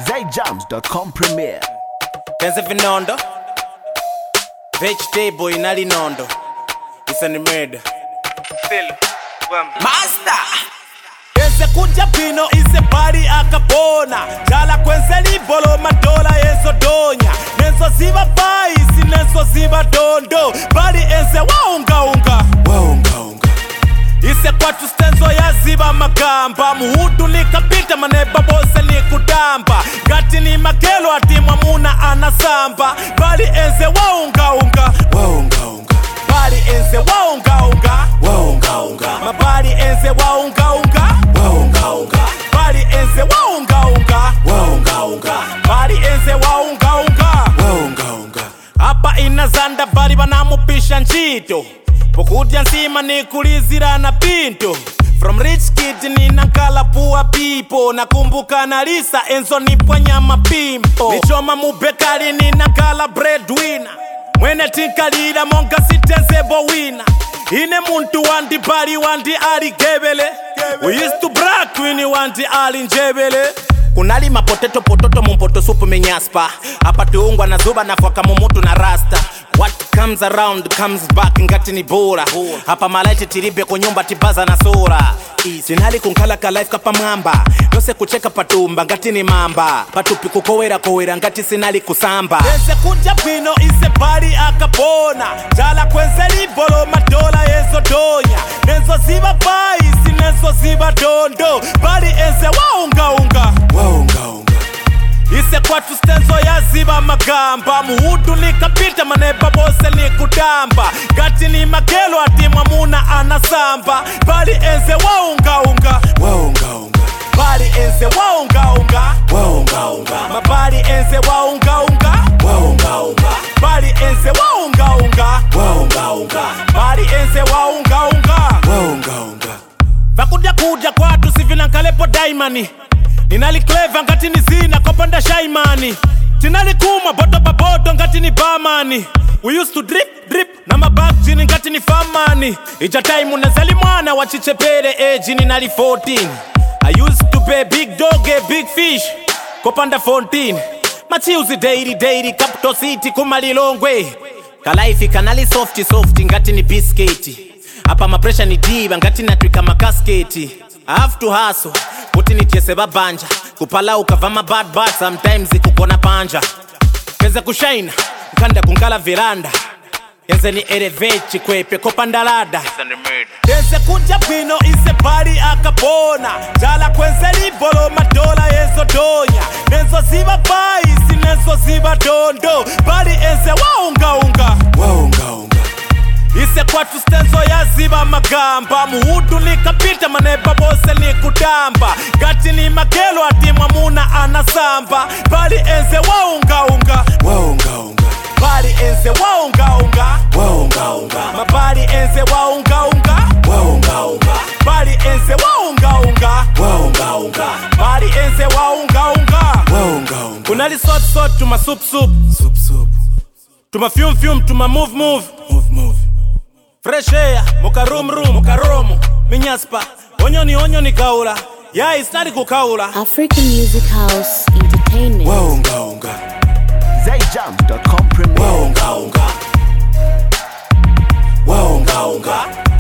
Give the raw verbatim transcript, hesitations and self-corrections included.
zay jams dot com premiere. Pensa Vinondo Vegetable inali nondo Isa ni murder Still Master Ese kuja pino ise bari akapona Jala kwense libolo madola enzo donya Nenzo ziba paisi nenzo ziba dondo Bari enze waunga unga Waunga unga Ise kwatu stenzo ya ziba magamba Muhudu likapita maneba bose likudamba Gati ni makelo atimwa muna anasamba Bali enze waunga unga Waunga unga Bali enze waunga unga Waunga unga Mabali enze waunga unga Waunga unga Bali enze waunga unga Waunga unga Bali enze waunga unga Waunga unga Hapa inazanda bali banamupisha njito Pokudya nsima ni kulizira na pinto From rich kid ni nankala poor people Nakumbuka na lisa enzo nipwa nyama pimpo Nichoma mubekali ni nankala breadwinner Mwene tinkalira monga sitenze bowina Ine muntu wandi bali wandi ali gebele We used to brag wini wandi ali njebele Kunalima potato pototo mumpoto supu minyaspa Hapa tuungwa na zuba na fwaka mumutu na rasta What comes around comes back ngati ni bora Hapa malaiti tiribe kunyumba tibaza na sura Sinali kunkalaka life kapa mwamba Yose kucheka patumba ngati ni mamba Patupi kukowera kowera ngati sinali kusamba Ese kuja pino ise bari akapona Jala kwenze libolo madola enzo donya Nenzo ziba paisi nenzo ziba dondo Bari enze waunga unga Waunga unga Ise kwatu stenzo ya ziba magamba Muhudu likapita maneba bose likudamba Gati ni makelo atimwa muna anasamba Bali enze waunga unga Waunga unga Bali enze waunga unga Waunga unga Mabali enze waunga unga Waunga unga Bali enze waunga unga Waunga unga Bali enze waunga unga Waunga unga Vakudya kudya kwatu sivina nkalepo daimani Ninali clever ngati ni zina kopanda shaimani Tinali kuma boto baboto ngati ni bamani We used to drip drip na mabag jini ngati ni famani Ija time unazali mwana wachichepere age ninali fourteen I used to be big dog a big fish kopanda fourteen Machiuzi daily daily capital city kumalilongwe Kalaifi kanali softy softy ngati ni biscuiti Hapa mapresha ni diba ngati natwika makasketi I have to hustle Kuti nitiese babanja Kupala ukavama bad bad Sometimes kukona panja Keze kushaina Nkanda kunkala veranda Yenze ni elevate kwepe kopandalada Keze kuja pino ise bari akapona Jala kwenze libolo madola enzo donya Nenzo ziba paisi nenzo ziba dondo Bari enze waunga unga Waunga unga Ise kwatu stenzo ya ziba magamba Muhudu likapita maneba bose likudamba Gati ni makelo atimwa muna anasamba Bali enze waunga unga Waunga unga Bali enze waunga unga Waunga unga Mabali enze waunga unga Waunga unga Bali enze waunga unga Waunga unga Bali enze waunga unga Waunga unga Kunali sot sot tuma soup soup Soup soup Tuma fium fium tuma move move Move move Fresh air, muka room room, muka romo Minyaspa, onyoni onyoni kaula Ya isnari kukaula African Music House Entertainment Waunga unga zay jams dot com premiere. Waunga unga Waunga unga